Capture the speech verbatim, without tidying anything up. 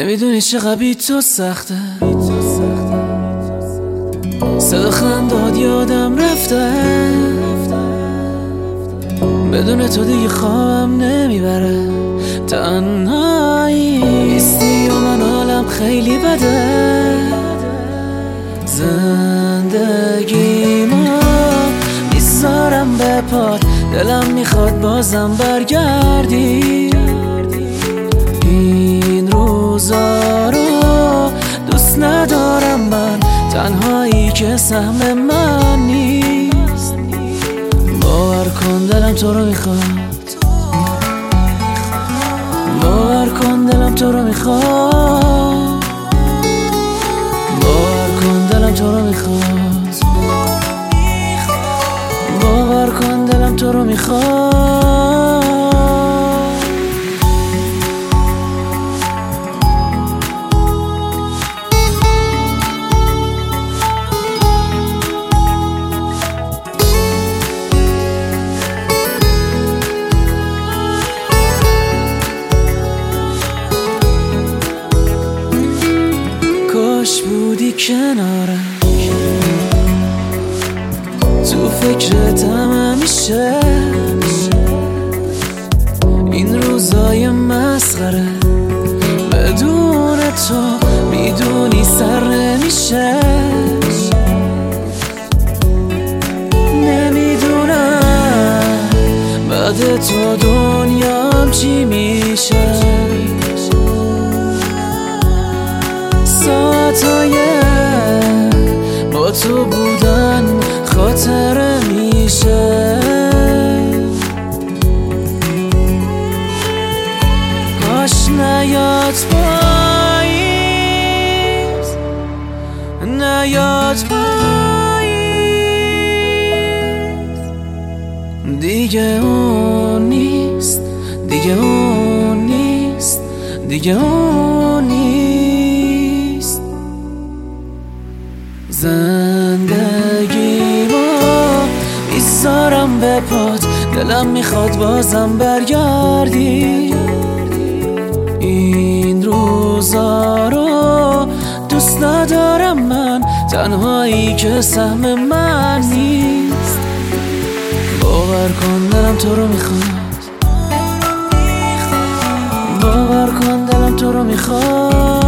نمیدونی چقدر بی تو سخته، صدا خندات یادم رفته، بدون تو دیگه خوابم نمیبره، تنهایی نیستی و من حالم خیلی بده، زندگیمو میذارم به پات، دلم میخواد بازم برگردی، این روزا رو دوست ندارم من، تنهایی که سهم من نیست، باور کن دلم تو رو میخواد، باور کن دلم تو رو میخواد، باور کن دلم تو رو میخواد، باور کن دلم تو رو میخواد. کاش بودی کنارم، تو فکرتم همیشه، این روزای مسخره بدون تو میدونی سر نمیشه، نمیدونم بعد تو دنیام چی میشه، ساعتای با تو بودن خاطره میشه، کاش نیاد پاییز، نیاد پاییز، دیگه اون نیست، دیگه اون نیست، دیگه اون نیست، زندگیمو میذارم به پات، دلم میخواد بازم برگردی، این روزا رو دوست ندارم من، تنهایی که سهم من نیست، باور کن دلم تو رو میخواد، باور کن دلم تو رو میخواد.